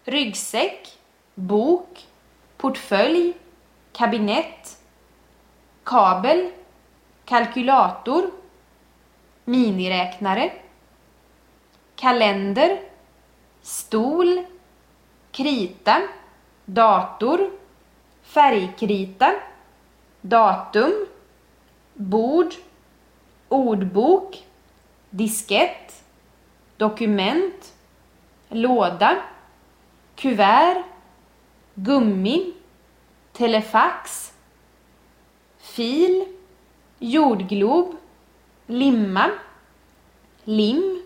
ryggsäck, bok, portfölj, kabinett, kabel, kalkylator, miniräknare, kalender, stol, krita, dator, färgkrita, datum, bord, ordbok, diskett, dokument, låda, kuvert, gummi, telefax, fil, jordglob, limma, lim,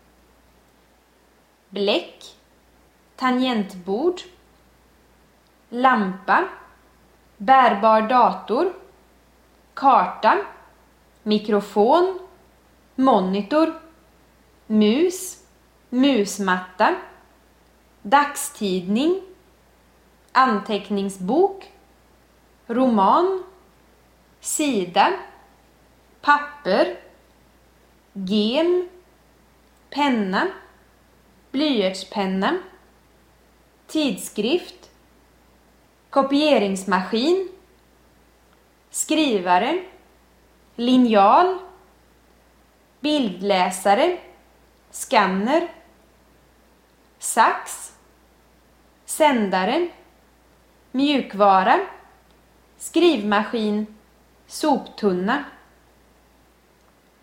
bläck, tangentbord, lampa, bärbar dator, karta, mikrofon, monitor, mus, musmatta, dagstidning, anteckningsbok, roman, sida, papper, gem, penna, blyertspenna, tidskrift, kopieringsmaskin, skrivare, linjal, bildläsare, skanner, sax, sändare, mjukvara, skrivmaskin, soptunna.